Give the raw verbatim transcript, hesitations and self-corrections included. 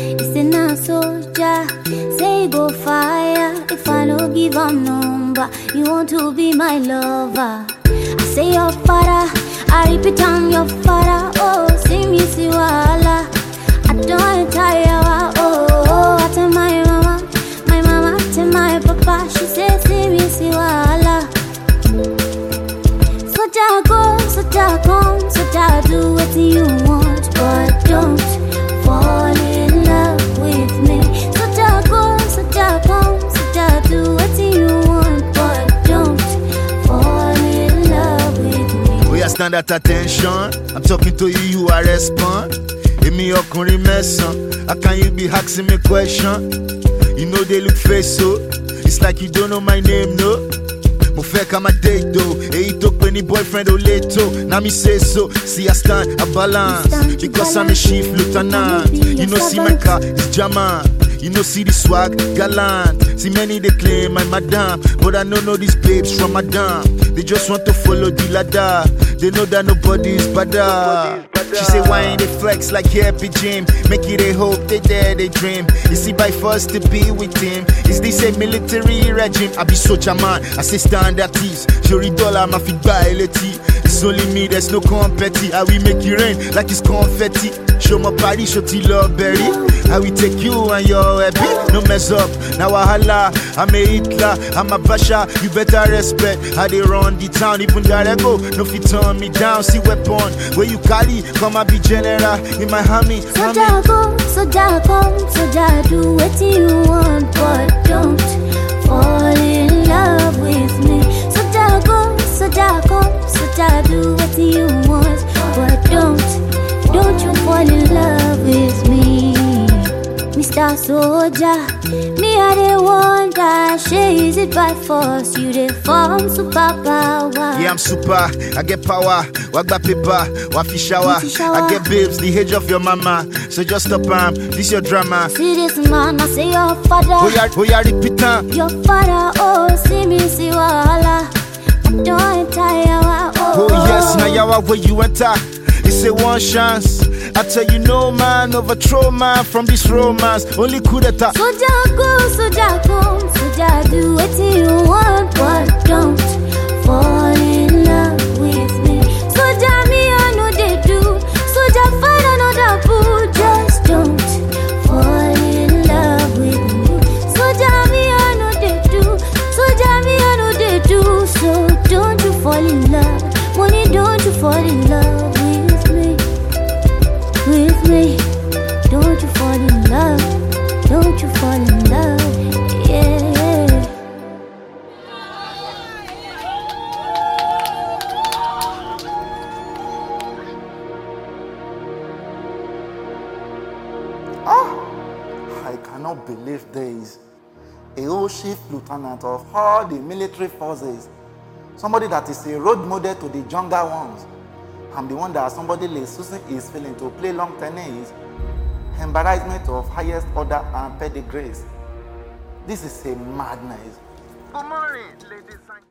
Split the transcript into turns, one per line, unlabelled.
It's in a soldier. Say go fire. If I don't give a number, you want to be my lover. I say your father. I repeat I'm your father. Oh, see me see wala. I don't tire. Oh, oh, I tell my mama, my mama tell my papa. She says see me see wala. So ja go, so ja come, so ja do what you want, but don't fall in love with me. So ja go, so ja come, so ja do what you want, but don't fall in love with me.
We are stand at attention. I'm talking to you, you are respond. Give me your curry messon. How can you be asking me question? You know they look face so. It's like you don't know my name, no. Mo fe ka ma date though. Hey, talk when the boyfriend o lato. Now me say so. See I stand a balance because I'm a chief lieutenant. You know see my car is German. You know see the swag gallant. See many they claim I'm madam, but I don't know these babes from madam. They just want to follow the ladder. They know that nobody is better. She say why ain't they flex like happy Jim? Make it a hope, they dare, they dream. You see by first to be with him. Is this a military regime? I be such a man, I say stand at ease. Shori dollar, my feet by leti. It's only me, there's no competi. I will make you rain like it's confetti. Show my party, show till love berry. I will take you and your happy. No mess up, now I holla. I'm a Hitler, I'm a Basha. You better respect how they run the town. Even that I go, no fit turn me down. See weapon, where you carry, come and be general in my hammy.
So ja go, so ja come, so ja do what you want, but don't fall in love with me. So ja go, so ja come, so ja do what you want, but don't, don't you fall in love with me. Mister Soldier, me I the one that she is it by force. You the form superpower.
Yeah, I'm super, I get power. Wagba paper, wafi shower. I get babes, the age of your mama. So just stop am, this your drama.
See this man, I say your father.
Oh yeah, oh yeah, repeat am.
Your father, oh, see me see wala. I don't tire. Oh,
oh yes, now yawa where you enter. It's a one chance. I tell you no man overthrow man from this romance. Only coup d'etat.
So ja go, so ja come, so ja do what you want, but don't fall in love with me. So ja me I know they do. So ja find another boo. Just don't fall in love with me. So ja me I know they do. So ja me I know they do. So don't you fall in love. Money, don't you fall in love with me. With me, don't you fall in love, don't you fall in love, yeah.
Ah, I cannot believe this. A whole chief lieutenant of all the military forces, somebody that is a role model to the younger ones. I'm the one that somebody like Susan is feeling to play long tennis. Embarrassment of highest order and pedigrees. This is a madness.
Good morning, ladies and